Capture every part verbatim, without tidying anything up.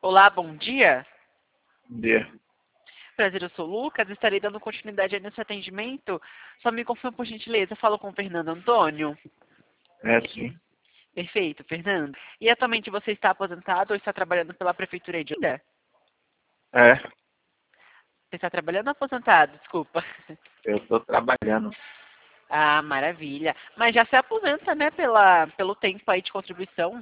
Olá, bom dia. Bom dia. Prazer, eu sou o Lucas, estarei dando continuidade aí nesse atendimento. Só me confirma, por gentileza, falo com o Fernando Antônio. É sim. Perfeito, Fernando. E atualmente você está aposentado ou está trabalhando pela Prefeitura de Olinda? É, Você está trabalhando ou aposentado? Desculpa. eu estou trabalhando. Ah, maravilha. Mas já se aposenta, né, pela, pelo tempo aí de contribuição?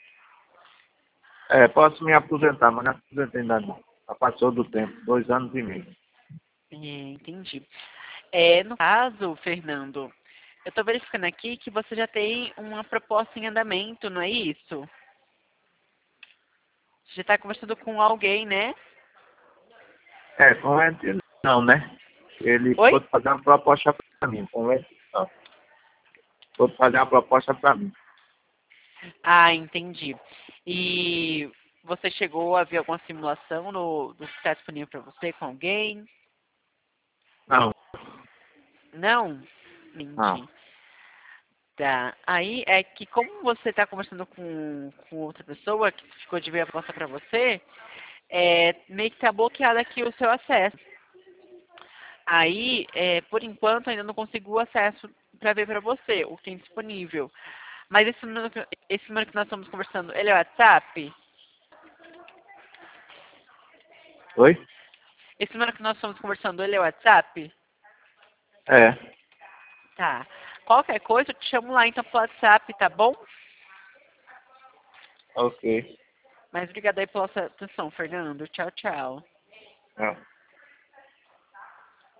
É, posso me aposentar, mas não aposentei ainda não. Já passou do tempo, dois anos e meio. É, entendi. É, no caso, Fernando, eu estou verificando aqui que você já tem uma proposta em andamento, não é isso? Você já está conversando com alguém, né? É, convence não, né? Ele Oi? pode fazer uma proposta para mim, convence não. Pode fazer uma proposta para mim. Ah, entendi. E você chegou a ver alguma simulação no, do que está disponível para você com alguém? Não, Não? não. Entendi. Tá. Aí é que como você está conversando com, com outra pessoa que ficou de ver a proposta para você, é, meio que está bloqueado aqui o seu acesso. Aí, é, por enquanto, ainda não consigo o acesso para ver para você o que tem disponível. Mas esse número, que- esse número que nós estamos conversando, ele é o WhatsApp? Oi? Esse número que nós estamos conversando, ele é o WhatsApp? É, Tá. Qualquer coisa, eu te chamo lá então pelo WhatsApp, tá bom? ok. Mas obrigada aí pela sua atenção, Fernando. Tchau, tchau. Não.